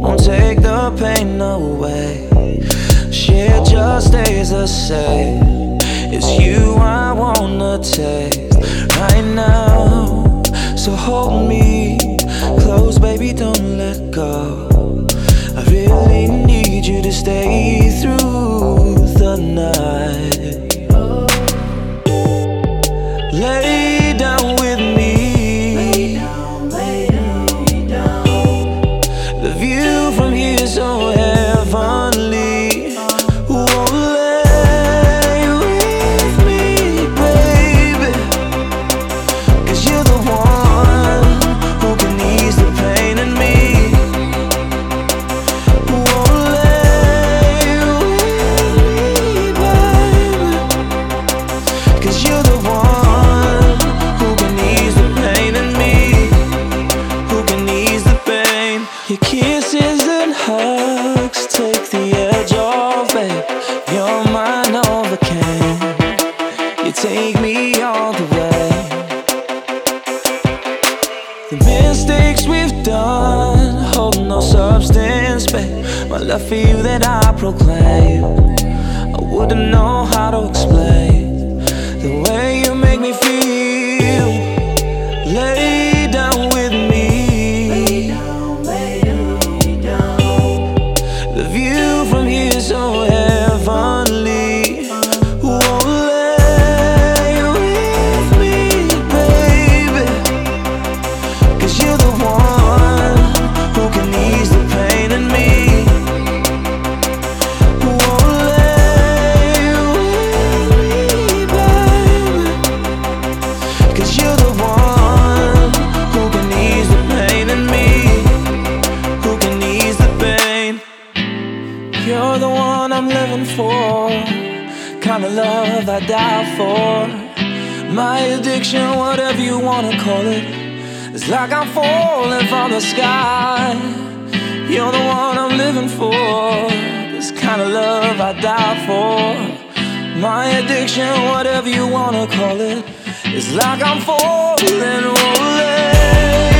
won't take the pain away. Shit just stays the same. It's you I wanna taste right now. So hold me close, baby, don't let go. I really need you to stay through the night. Lay down with me. Lay down. The view from here is so heavenly. Won't lay with me, baby, 'cause you're the one who can ease the pain in me. Won't lay with me, baby, 'cause you're the one who can ease the pain in me. Who can ease the pain. Your kisses and hugs take the edge off, babe. You're my Novocaine. You take me all the way. The mistakes we've done hold no substance, babe. My love for you that I proclaim, I wouldn't know how to explain the way you make me feel. Lay down with me. Lay down. The view from here is so heavenly. Won't lay with me, baby, 'cause you're the one who can ease the pain in me. Won't lay with me, baby, 'cause you're the one who can ease the pain in me. Who can ease the pain. You're the one I'm living for, kind of love I die for. My addiction, whatever you wanna call it, it's like I'm falling from the sky. You're the one I'm living for, this kind of love I die for. My addiction, whatever you wanna call it, it's like I'm falling. Won't let